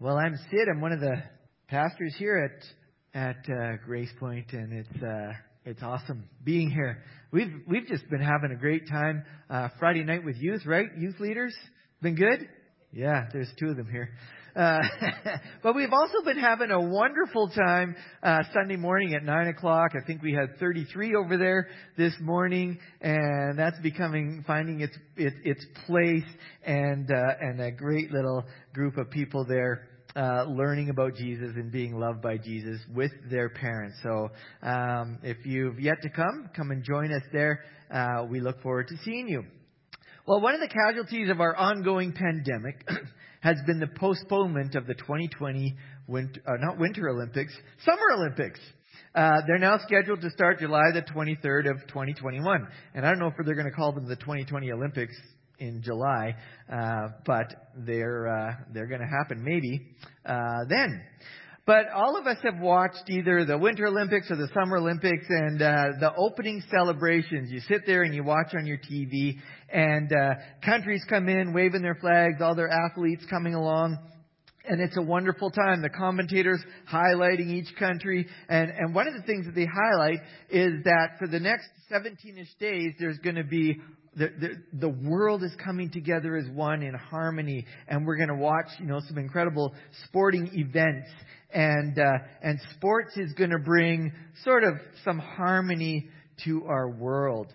Well, I'm Sid. I'm one of the pastors here at Grace Point, and it's awesome being here. We've just been having a great time Friday night with youth, right? Youth leaders, been good. Yeah, there's two of them here. But we've also been having a wonderful time Sunday morning at 9 o'clock. I think we had 33 over there this morning, and that's finding its place, and a great little group of people there learning about Jesus and being loved by Jesus with their parents. So if you've yet to come and join us there. We look forward to seeing you. Well, one of the casualties of our ongoing pandemic has been the postponement of the 2020 Winter Olympics, Summer Olympics. They're now scheduled to start July the 23rd of 2021. And I don't know if they're going to call them the 2020 Olympics in July, but they're going to happen maybe then. But all of us have watched either the Winter Olympics or the Summer Olympics, and the opening celebrations. You sit there and you watch on your TV, and countries come in waving their flags, all their athletes coming along. And it's a wonderful time. The commentators highlighting each country. And one of the things that they highlight is that for the next 17-ish days, there's going to be the world is coming together as one in harmony. And we're going to watch, some incredible sporting events. And sports is going to bring sort of some harmony to our world.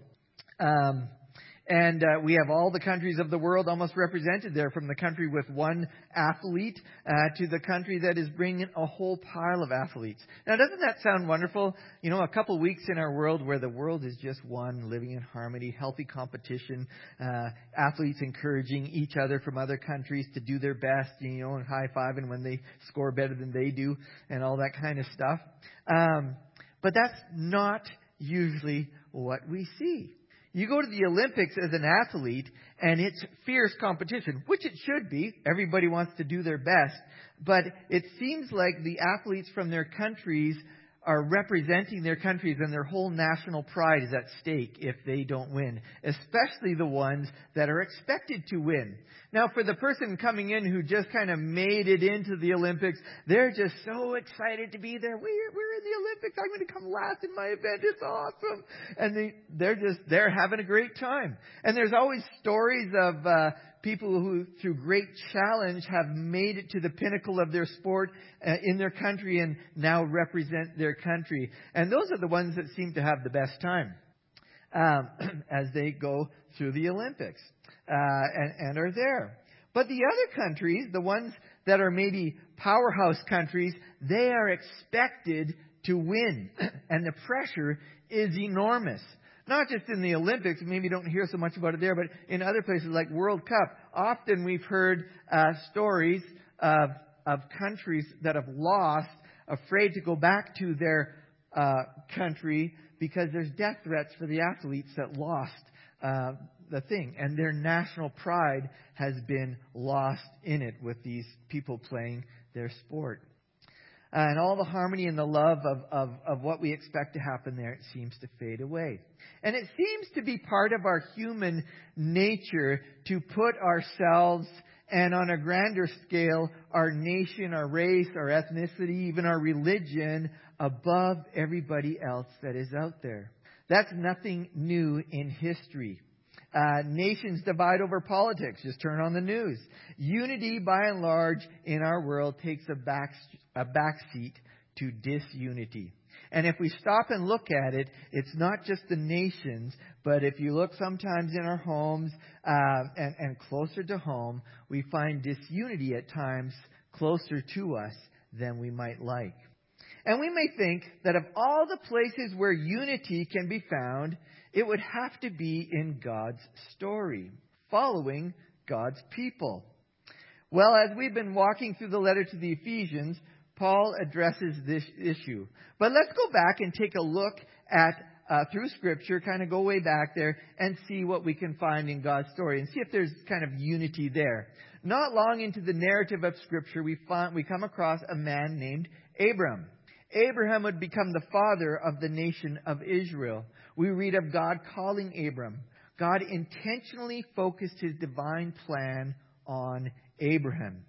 And we have all the countries of the world almost represented there, from the country with one athlete to the country that is bringing a whole pile of athletes. Now, doesn't that sound wonderful? A couple weeks in our world where the world is just one, living in harmony, healthy competition, athletes encouraging each other from other countries to do their best, and high-fiving when they score better than they do and all that kind of stuff. But that's not usually what we see. You go to the Olympics as an athlete, and it's fierce competition, which it should be. Everybody wants to do their best. But it seems like the athletes from their countries are representing their countries, and their whole national pride is at stake if they don't win, especially the ones that are expected to win. Now, for the person coming in who just kind of made it into the Olympics, they're just so excited to be there. We're in the Olympics. I'm going to come last in my event. It's awesome. And they're having a great time. And there's always stories of people who, through great challenge, have made it to the pinnacle of their sport in their country and now represent their country. And those are the ones that seem to have the best time as they go through the Olympics and are there. But the other countries, the ones that are maybe powerhouse countries, they are expected to win. And the pressure is enormous. Not just in the Olympics, maybe you don't hear so much about it there, but in other places like World Cup. Often we've heard stories of countries that have lost, afraid to go back to their country because there's death threats for the athletes that lost the thing. And their national pride has been lost in it with these people playing their sport. And all the harmony and the love of what we expect to happen there, it seems to fade away. And it seems to be part of our human nature to put ourselves, and on a grander scale, our nation, our race, our ethnicity, even our religion, above everybody else that is out there. That's nothing new in history. Nations divide over politics. Just turn on the news. Unity, by and large, in our world takes a backseat to disunity. And if we stop and look at it, it's not just the nations, but if you look sometimes in our homes and closer to home, we find disunity at times closer to us than we might like. And we may think that of all the places where unity can be found, it would have to be in God's story, following God's people. Well, as we've been walking through the letter to the Ephesians, Paul addresses this issue. But let's go back and take a look at, through Scripture, kind of go way back there and see what we can find in God's story and see if there's kind of unity there. Not long into the narrative of Scripture, we come across a man named Abram. Abraham would become the father of the nation of Israel. We read of God calling Abram. God intentionally focused his divine plan on Abraham.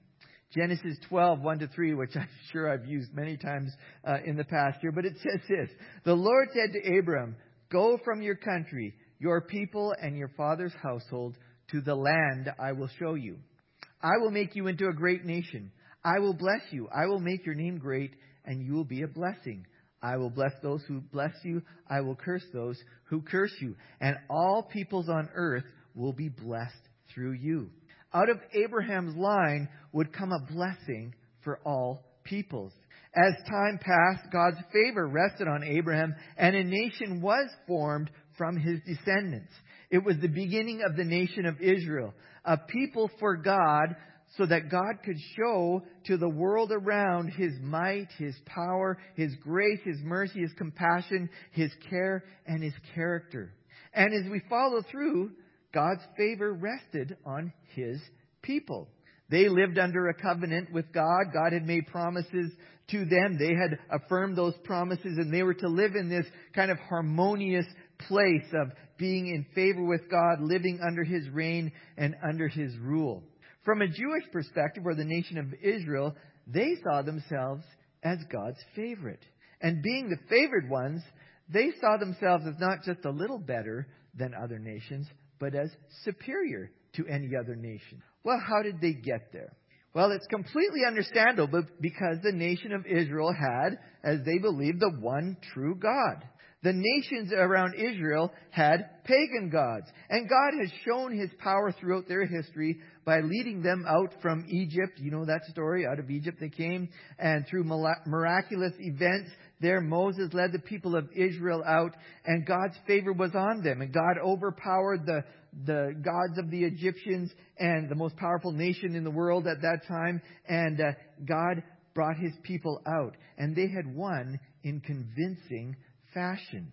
Genesis 12, 1-3, which I'm sure I've used many times in the past year. But it says this: "The Lord said to Abram, 'Go from your country, your people, and your father's household to the land I will show you. I will make you into a great nation. I will bless you. I will make your name great, and you will be a blessing. I will bless those who bless you. I will curse those who curse you. And all peoples on earth will be blessed through you.' Out of Abraham's line would come a blessing for all peoples. As time passed, God's favor rested on Abraham, and a nation was formed from his descendants. It was the beginning of the nation of Israel, a people for God, so that God could show to the world around His might, His power, His grace, His mercy, His compassion, His care, and His character. And as we follow through, God's favor rested on His people. They lived under a covenant with God. God had made promises to them. They had affirmed those promises, and they were to live in this kind of harmonious place of being in favor with God, living under His reign and under His rule. From a Jewish perspective, or the nation of Israel, they saw themselves as God's favorite. And being the favored ones, they saw themselves as not just a little better than other nations, but as superior to any other nation. Well, how did they get there? Well, it's completely understandable because the nation of Israel had, as they believed, the one true God. The nations around Israel had pagan gods. And God has shown His power throughout their history by leading them out from Egypt. You know that story. Out of Egypt they came. And through miraculous events there, Moses led the people of Israel out. And God's favor was on them. And God overpowered the gods of the Egyptians and the most powerful nation in the world at that time. And God brought His people out. And they had won in convincing fashion.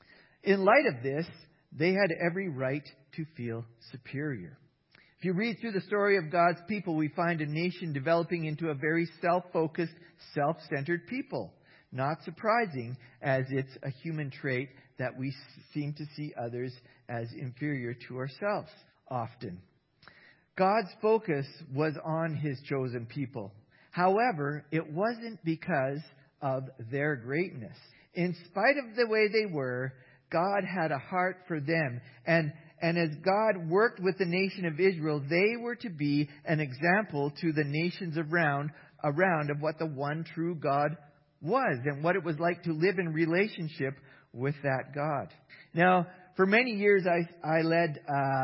In light of this, they had every right to feel superior. If you read through the story of God's people, we find a nation developing into a very self-focused, self-centered people. Not surprising, as it's a human trait that we seem to see others as inferior to ourselves often. God's focus was on His chosen people. However, it wasn't because of their greatness. In spite of the way they were, God had a heart for them. And as God worked with the nation of Israel, they were to be an example to the nations around of what the one true God was and what it was like to live in relationship with that God. Now, for many years, I led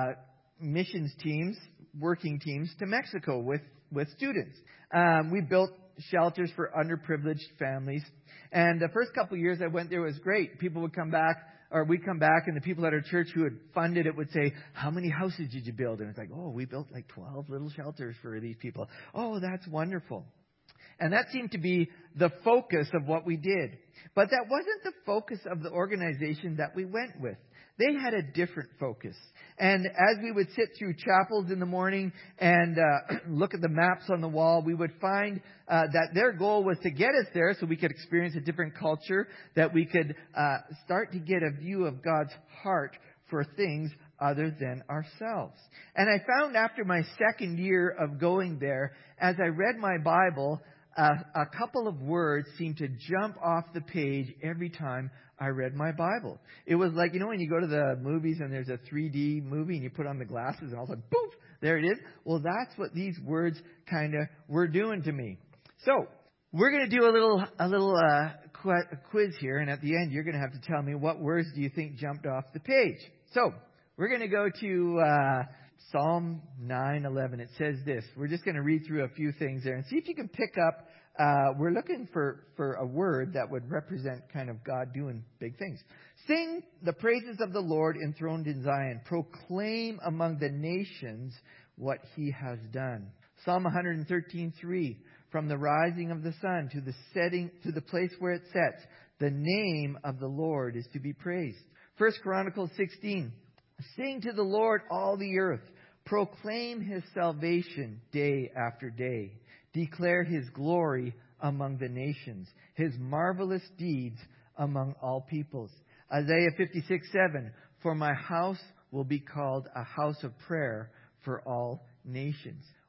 missions teams, working teams to Mexico with students. We built shelters for underprivileged families. And the first couple of years I went there was great. People would come back, or we'd come back, and the people at our church who had funded it would say, "How many houses did you build?" And it's like, "Oh, we built like 12 little shelters for these people." "Oh, that's wonderful." And that seemed to be the focus of what we did. But that wasn't the focus of the organization that we went with. They had a different focus. And as we would sit through chapels in the morning and look at the maps on the wall, we would find that their goal was to get us there so we could experience a different culture, that we could start to get a view of God's heart for things other than ourselves. And I found after my second year of going there, as I read my Bible, a couple of words seemed to jump off the page every time I read my Bible. It was like, when you go to the movies and there's a 3D movie and you put on the glasses and all of a sudden, poof, there it is. Well, that's what these words kind of were doing to me. So, we're going to do a little quiz here, and at the end you're going to have to tell me what words do you think jumped off the page. So, we're going to go to Psalm 9:11. It says this. We're just going to read through a few things there and see if you can pick up. We're looking for a word that would represent kind of God doing big things. Sing the praises of the Lord enthroned in Zion. Proclaim among the nations what He has done. Psalm 113:3. From the rising of the sun to the setting, to the place where it sets, the name of the Lord is to be praised. 1 Chronicles 16. Sing to the Lord, all the earth. Proclaim His salvation day after day. Declare His glory among the nations, His marvelous deeds among all peoples. Isaiah 56:7. For my house will be called a house of prayer for all nations.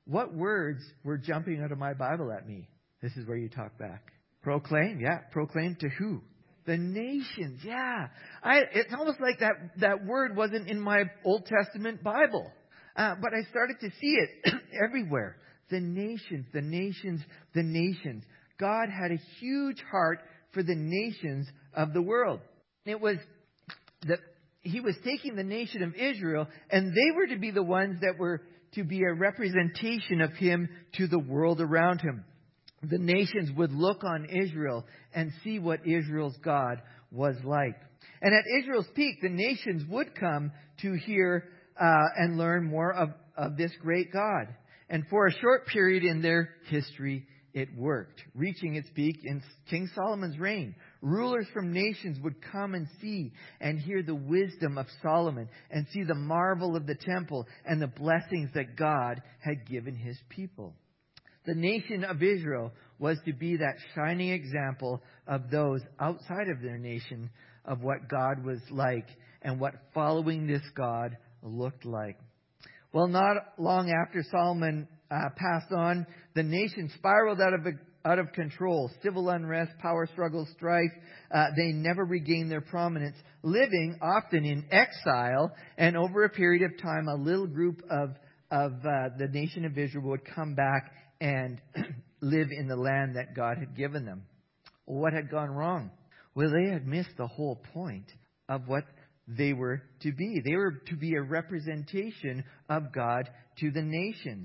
What words were jumping out of my Bible at me? This is where you talk back. Proclaim, yeah. Proclaim to who? The nations, yeah. It's almost like that word wasn't in my Old Testament Bible. But I started to see it everywhere. The nations, the nations, the nations. God had a huge heart for the nations of the world. It was that He was taking the nation of Israel, and they were to be the ones that were to be a representation of Him to the world around Him. The nations would look on Israel and see what Israel's God was like. And at Israel's peak, the nations would come to hear and learn more of this great God. And for a short period in their history, it worked, reaching its peak in King Solomon's reign. Rulers from nations would come and see and hear the wisdom of Solomon and see the marvel of the temple and the blessings that God had given His people. The nation of Israel was to be that shining example of those outside of their nation of what God was like and what following this God looked like. Well, not long after Solomon passed on, the nation spiraled out of control. Civil unrest, power struggles, strife. They never regained their prominence, living often in exile. And over a period of time, a little group of the nation of Israel would come back and live in the land that God had given them. What had gone wrong? Well, they had missed the whole point of what they were to be. They were to be a representation of God to the nations.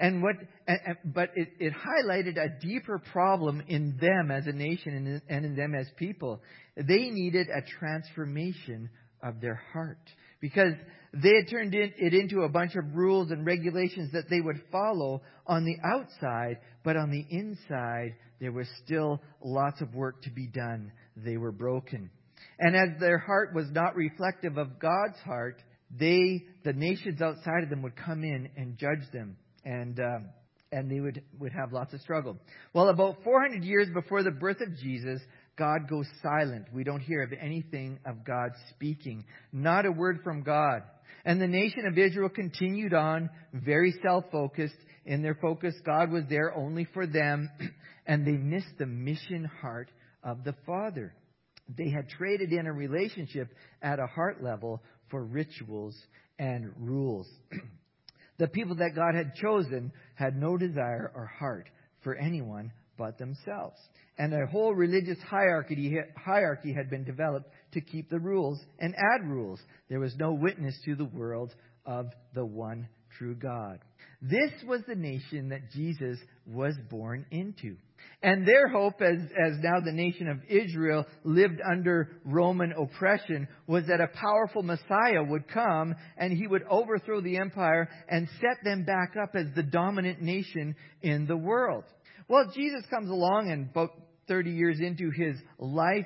But it highlighted a deeper problem in them as a nation and in them as people. They needed a transformation of their heart, because they had turned it into a bunch of rules and regulations that they would follow on the outside, but on the inside, there was still lots of work to be done. They were broken. And as their heart was not reflective of God's heart, the nations outside of them would come in and judge them. And they would have lots of struggle. Well, about 400 years before the birth of Jesus, God goes silent. We don't hear of anything of God speaking. Not a word from God. And the nation of Israel continued on, very self-focused. In their focus, God was there only for them. And they missed the mission heart of the Father. They had traded in a relationship at a heart level for rituals and rules. The people that God had chosen had no desire or heart for anyone but themselves. And a whole religious hierarchy had been developed to keep the rules and add rules. There was no witness to the world of the one true God. This was the nation that Jesus was born into. And their hope, as now the nation of Israel lived under Roman oppression, was that a powerful Messiah would come and He would overthrow the empire and set them back up as the dominant nation in the world. Well, Jesus comes along, and about 30 years into His life,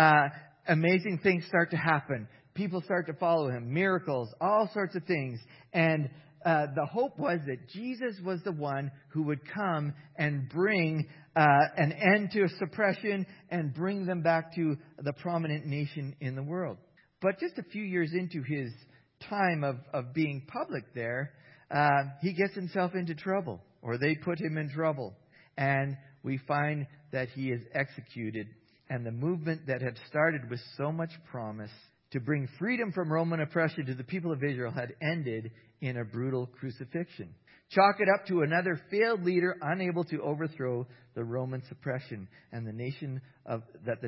amazing things start to happen. People start to follow Him, miracles, all sorts of things. And the hope was that Jesus was the one who would come and bring an end to suppression and bring them back to the prominent nation in the world. But just a few years into His time of being public there, He gets Himself into trouble, or they put Him in trouble. And we find that He is executed. And the movement that had started with so much promise to bring freedom from Roman oppression to the people of Israel had ended in a brutal crucifixion. Chalk it up to another failed leader unable to overthrow the Roman suppression and the nation of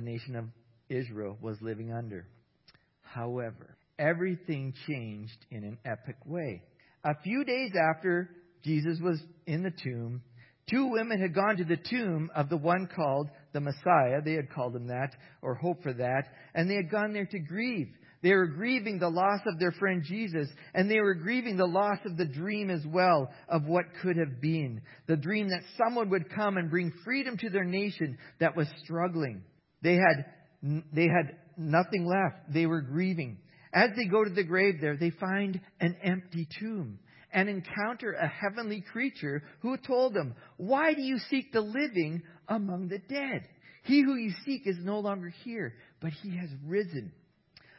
Israel was living under. However, everything changed in an epic way. A few days after Jesus was in the tomb, 2 women had gone to the tomb of the one called the Messiah. They had called him that, or hope for that. And they had gone there to grieve. They were grieving the loss of their friend Jesus. And they were grieving the loss of the dream as well of what could have been. The dream that someone would come and bring freedom to their nation that was struggling. They had nothing left. They were grieving. As they go to the grave there, they find an empty tomb and encounter a heavenly creature who told them, "Why do you seek the living among the dead? He who you seek is no longer here, but He has risen."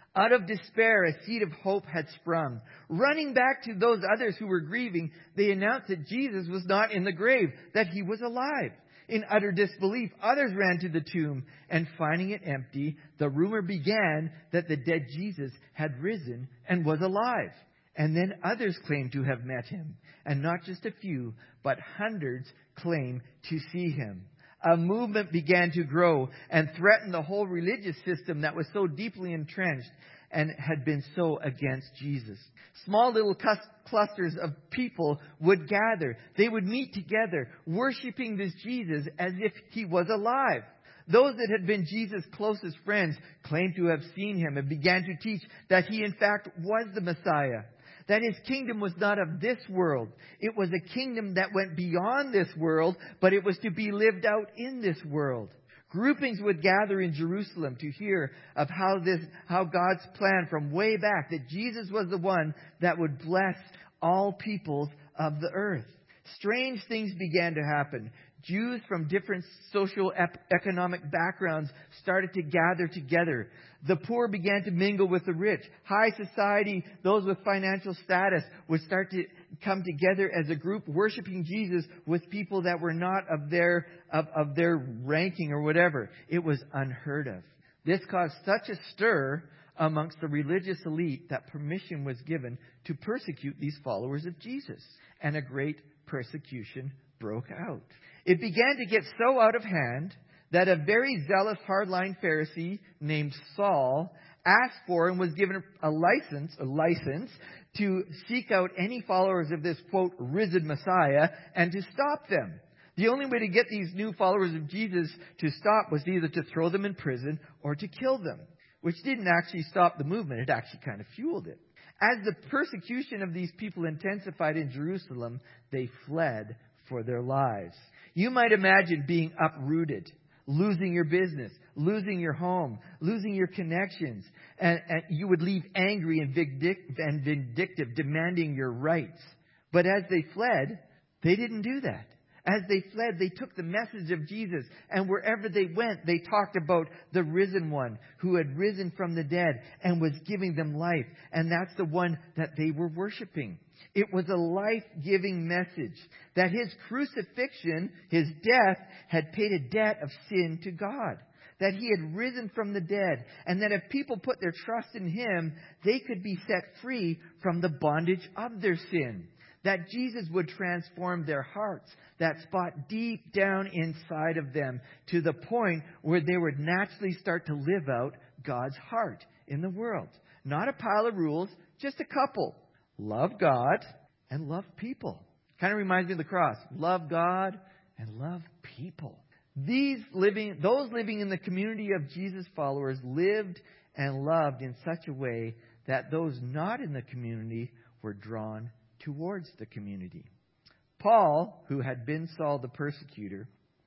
Out of despair, a seed of hope had sprung. Running back to those others who were grieving, they announced that Jesus was not in the grave, that he was alive. In utter disbelief, others ran to the tomb, and finding it empty, the rumor began that the dead Jesus had risen and was alive. And then others claimed to have met him. And not just a few, but hundreds claimed to see him. A movement began to grow and threaten the whole religious system that was so deeply entrenched and had been so against Jesus. Small little clusters of people would gather. They would meet together, worshiping this Jesus as if he was alive. Those that had been Jesus' closest friends claimed to have seen him and began to teach that he in fact was the Messiah. That his kingdom was not of this world. It was a kingdom that went beyond this world, but it was to be lived out in this world. Groupings would gather in Jerusalem to hear of how God's plan from way back, that Jesus was the one that would bless all peoples of the earth. Strange things began to happen. Jews from different social economic backgrounds started to gather together. The poor began to mingle with the rich. High society, those with financial status, would start to come together as a group worshiping Jesus with people that were not of their ranking or whatever. It was unheard of. This caused such a stir amongst the religious elite that permission was given to persecute these followers of Jesus. And a great persecution broke out. It began to get so out of hand that a very zealous hardline Pharisee named Saul asked for and was given a license to seek out any followers of this, quote, risen Messiah and to stop them. The only way to get these new followers of Jesus to stop was either to throw them in prison or to kill them, which didn't actually stop the movement. It actually kind of fueled it. As the persecution of these people intensified in Jerusalem, they fled for their lives. You might imagine being uprooted, losing your business, losing your home, losing your connections, and you would leave angry and vindictive, demanding your rights. But as they fled, they didn't do that. As they fled, they took the message of Jesus, and wherever they went, they talked about the risen one who had risen from the dead and was giving them life. And that's the one that they were worshiping. It was a life-giving message that his crucifixion, his death, had paid a debt of sin to God. That he had risen from the dead, and that if people put their trust in him, they could be set free from the bondage of their sin. That Jesus would transform their hearts, that spot deep down inside of them, to the point where they would naturally start to live out God's heart in the world. Not a pile of rules, just a couple. Love God and love people. Kind of reminds me of the cross. Love God and love people. Those living in the community of Jesus' followers lived and loved in such a way that those not in the community were drawn towards the community. Paul, who had been Saul the persecutor,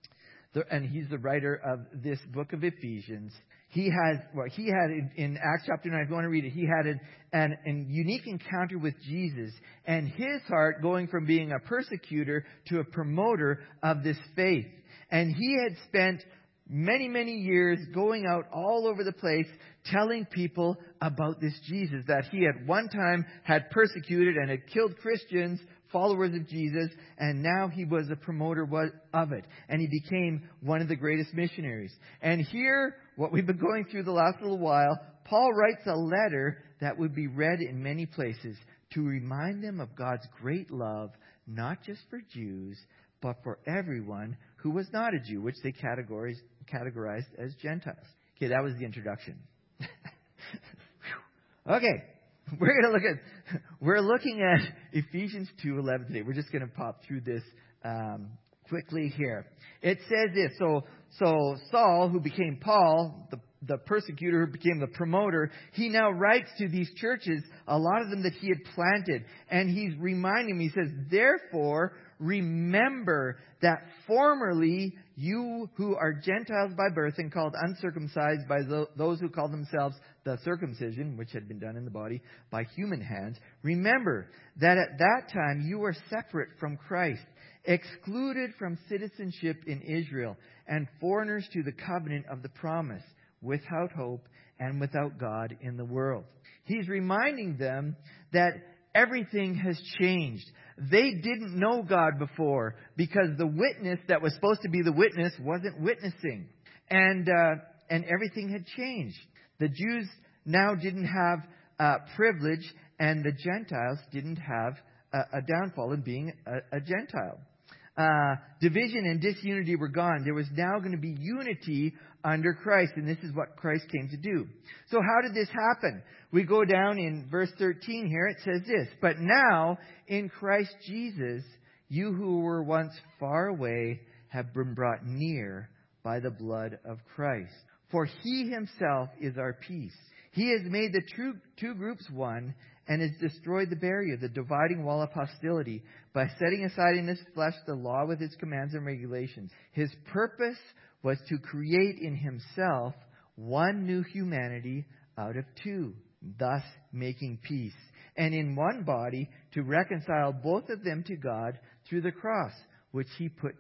and he's the writer of this book of Ephesians, he had in Acts chapter 9, if you want to read it, he had a unique encounter with Jesus, and his heart going from being a persecutor to a promoter of this faith. And he had spent many, many years going out all over the place telling people about this Jesus that he at one time had persecuted and had killed Christians, followers of Jesus, and now he was a promoter of it. And he became one of the greatest missionaries. And here, what we've been going through the last little while, Paul writes a letter that would be read in many places to remind them of God's great love, not just for Jews, but for everyone who was not a Jew, which they categorized as Gentiles. Okay, that was the introduction. Okay, we're looking at Ephesians 2:11 today. We're just going to pop through this quickly here. It says this: so Saul, who became Paul, the persecutor who became the promoter, he now writes to these churches, a lot of them that he had planted, and he's reminding them. He says, "Therefore, remember that formerly you who are Gentiles by birth and called uncircumcised by those who call themselves the circumcision, which had been done in the body by human hands, remember that at that time you were separate from Christ, excluded from citizenship in Israel, and foreigners to the covenant of the promise, without hope and without God in the world. He's reminding them that everything has changed. They didn't know God before because the witness that was supposed to be the witness wasn't witnessing. And everything had changed. The Jews now didn't have privilege, and the Gentiles didn't have a downfall in being a Gentile. Division and disunity were gone. There was now going to be unity under Christ, and this is what Christ came to do. So how did this happen? We go down in verse 13 here. It says this, "But now in Christ Jesus, you who were once far away have been brought near by the blood of Christ. For he himself is our peace. He has made the two groups one and has destroyed the barrier, the dividing wall of hostility, by setting aside in his flesh the law with its commands and regulations. His purpose was to create in himself one new humanity out of two, thus making peace, and in one body to reconcile both of them to God through the cross, where he put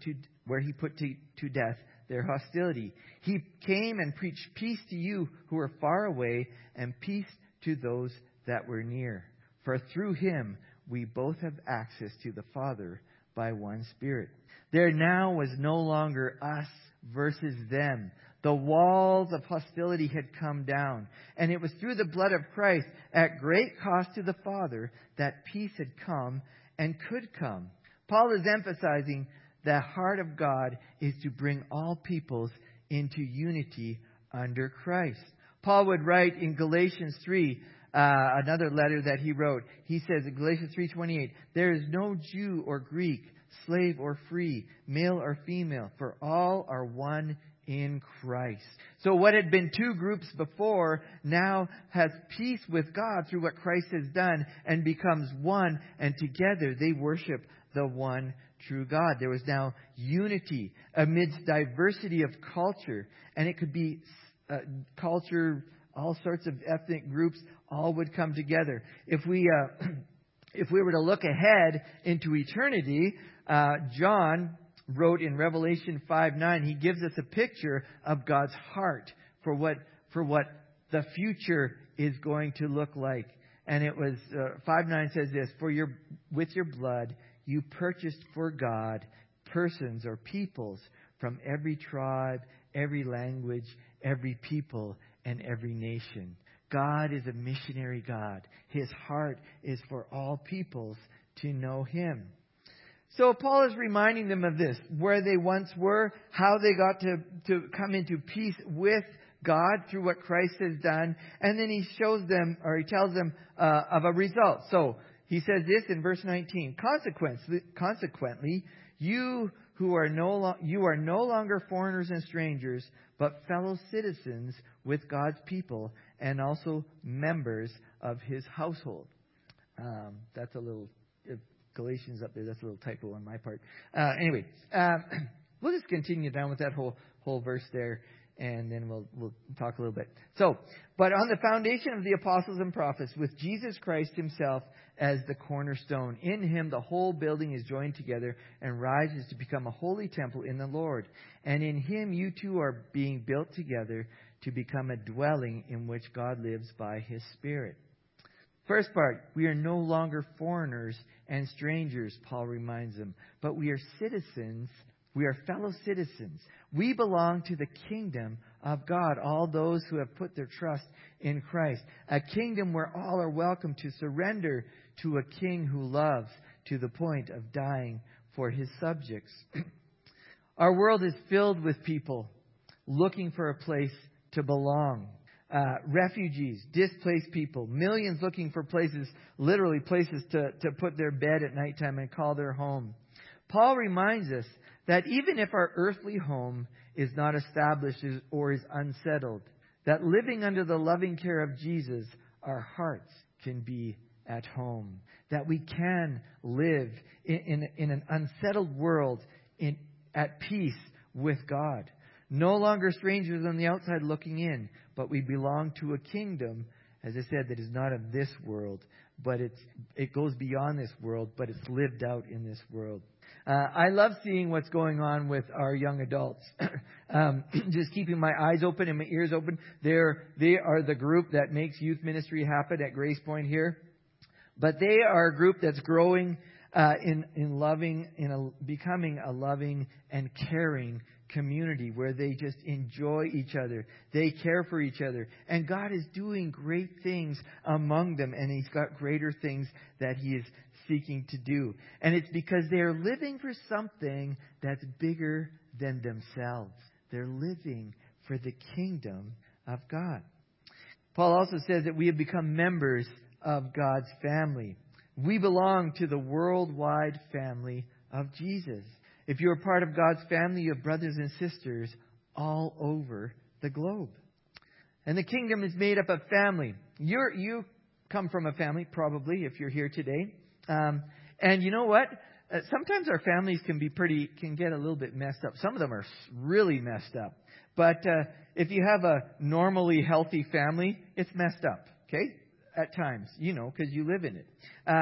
to death their hostility. He came and preached peace to you who are far away, and peace to those that were near. For through him we both have access to the Father by one Spirit." There now was no longer us versus them. The walls of hostility had come down, and it was through the blood of Christ, at great cost to the Father, that peace had come and could come. Paul is emphasizing the heart of God is to bring all peoples into unity under Christ. Paul would write in Galatians 3, another letter that he wrote. He says in Galatians 3:28, "There is no Jew or Greek, slave or free, male or female, for all are one in Christ." So what had been two groups before now has peace with God through what Christ has done and becomes one, and together they worship the one true God. There was now unity amidst diversity of culture, and it could be culture, all sorts of ethnic groups, all would come together. If we were to look ahead into eternity, John wrote in Revelation 5:9, he gives us a picture of God's heart for what the future is going to look like. And it was 5:9 says this, "For with your blood you purchased for God persons or peoples from every tribe, every language, every people, and every nation." God is a missionary God. His heart is for all peoples to know him. So Paul is reminding them of this, where they once were, how they got to come into peace with God through what Christ has done. And then he shows them, or he tells them of a result. So he says this in verse 19, Consequently, you are no longer foreigners and strangers, but fellow citizens with God's people and also members of his household. That's a little, Galatians up there, that's a little typo on my part. Anyway, we'll just continue down with that whole verse there, and then we'll talk a little bit. So, "But on the foundation of the apostles and prophets, with Jesus Christ himself as the cornerstone. In him the whole building is joined together and rises to become a holy temple in the Lord. And in him you two are being built together to become a dwelling in which God lives by his Spirit." First part, we are no longer foreigners and strangers, Paul reminds them, but we are citizens. We are fellow citizens. We belong to the kingdom of God, all those who have put their trust in Christ. A kingdom where all are welcome to surrender to a king who loves to the point of dying for his subjects. Our world is filled with people looking for a place to belong. Refugees, displaced people, millions looking for places, literally places to put their bed at nighttime and call their home. Paul reminds us that even if our earthly home is not established or is unsettled, that living under the loving care of Jesus, our hearts can be at home. That we can live in an unsettled world at peace with God. No longer strangers on the outside looking in, but we belong to a kingdom, as I said, that is not of this world, but it goes beyond this world, but it's lived out in this world. I love seeing what's going on with our young adults. just keeping my eyes open and my ears open. They are the group that makes youth ministry happen at Grace Point here. But they are a group that's growing becoming a loving and caring community where they just enjoy each other. They care for each other. And God is doing great things among them, and He's got greater things that He is seeking to do. And it's because they're living for something that's bigger than themselves. They're living for the kingdom of God. Paul also says that we have become members of God's family. We belong to the worldwide family of Jesus. If you're a part of God's family, you have brothers and sisters all over the globe. And the kingdom is made up of family. You come from a family, probably, if you're here today. And you know what? Sometimes our families can get a little bit messed up. Some of them are really messed up. But if you have a normally healthy family, it's messed up, okay? At times, because you live in it.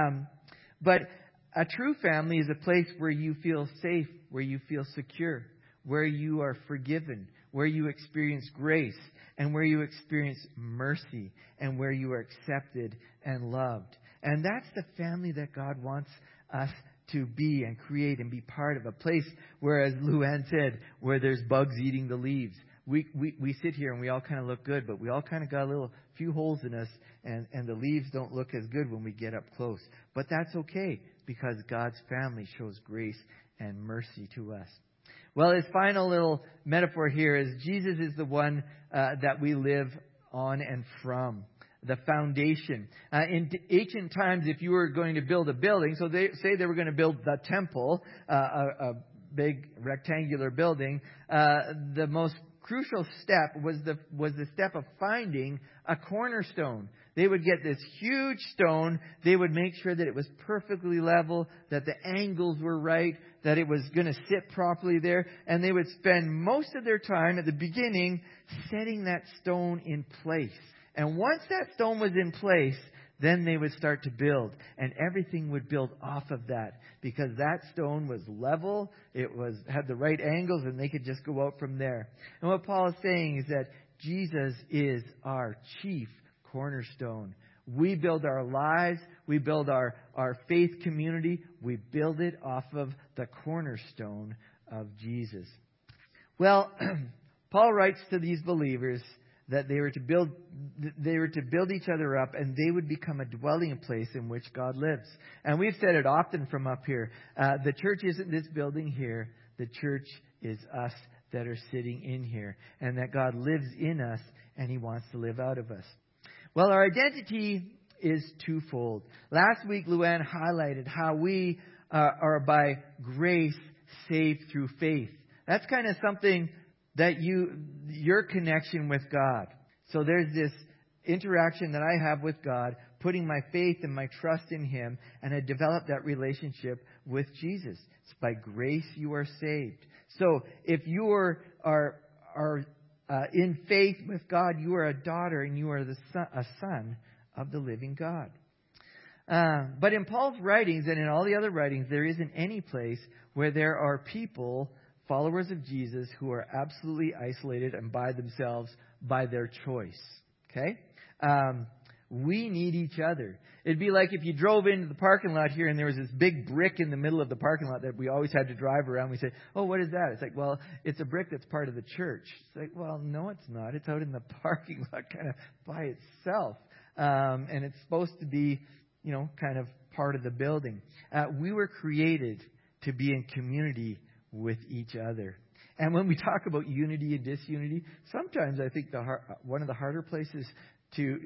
But a true family is a place where you feel safe, where you feel secure, where you are forgiven, where you experience grace, and where you experience mercy, and where you are accepted and loved. And that's the family that God wants us to be and create and be part of. A place where, as Luann said, where there's bugs eating the leaves. We sit here and we all kind of look good, but we all kind of got a few holes in us, and the leaves don't look as good when we get up close. But that's okay, because God's family shows grace and mercy to us. Well, his final little metaphor here is Jesus is the one that we live on and from. The foundation. In ancient times, if you were going to build a building, so they were going to build the temple, a big rectangular building, the most crucial step was the step of finding a cornerstone. They would get this huge stone. They would make sure that it was perfectly level, that the angles were right, that it was going to sit properly there. And they would spend most of their time at the beginning setting that stone in place. And once that stone was in place, then they would start to build. And everything would build off of that, because that stone was level, had the right angles, and they could just go out from there. And what Paul is saying is that Jesus is our chief cornerstone. We build our lives, we build our faith community, we build it off of the cornerstone of Jesus. Well, Paul writes to these believers that they were to build each other up, and they would become a dwelling place in which God lives. And we've said it often from up here. The church isn't this building here. The church is us that are sitting in here, and that God lives in us, and He wants to live out of us. Well, our identity is twofold. Last week, Luann highlighted how we are by grace saved through faith. That's kind of something that your connection with God. So there's this interaction that I have with God, putting my faith and my trust in Him, and I develop that relationship with Jesus. It's by grace you are saved. So if you are in faith with God, you are a daughter and you are a son of the living God. But in Paul's writings and in all the other writings, there isn't any place where there are people, followers of Jesus, who are absolutely isolated and by themselves by their choice. Okay? We need each other. It'd be like if you drove into the parking lot here and there was this big brick in the middle of the parking lot that we always had to drive around. We say, oh, what is that? It's like, well, it's a brick that's part of the church. It's like, well, no, it's not. It's out in the parking lot kind of by itself. And it's supposed to be, kind of part of the building. We were created to be in community with each other. And when we talk about unity and disunity, sometimes I think one of the harder places to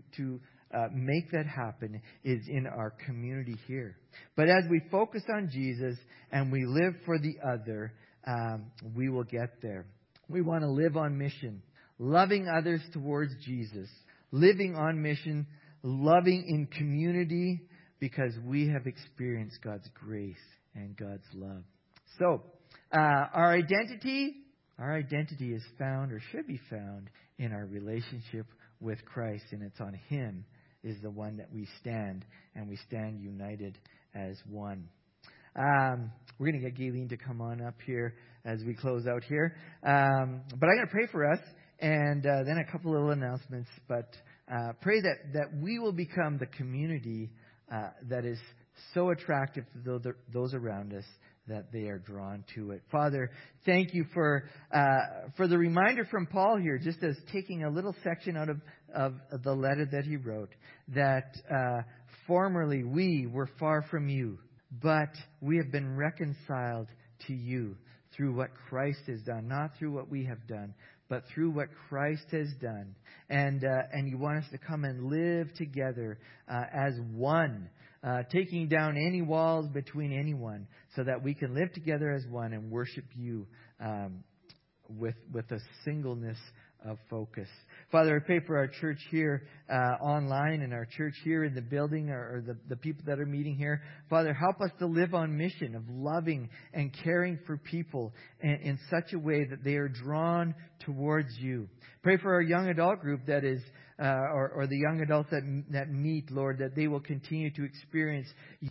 make that happen is in our community here. But as we focus on Jesus and we live for the other, we will get there. We want to live on mission, loving others towards Jesus, living on mission, loving in community, because we have experienced God's grace and God's love. So, our identity is found, or should be found, in our relationship with Christ, and it's on Him is the one that we stand, and we stand united as one. We're going to get Gayleen to come on up here as we close out here. But I'm going to pray for us, and then a couple little announcements. But pray that we will become the community that is so attractive to those around us that they are drawn to it. Father, thank you for the reminder from Paul here, just as taking a little section out of the letter that he wrote, that formerly we were far from you, but we have been reconciled to you through what Christ has done, not through what we have done, but through what Christ has done. And you want us to come and live together as one, taking down any walls between anyone, so that we can live together as one and worship you with a singleness of focus. Father, I pray for our church here online and our church here in the building, or the people that are meeting here. Father, help us to live on mission of loving and caring for people in such a way that they are drawn towards you. Pray for our young adult group that is, or the young adults that meet, Lord, that they will continue to experience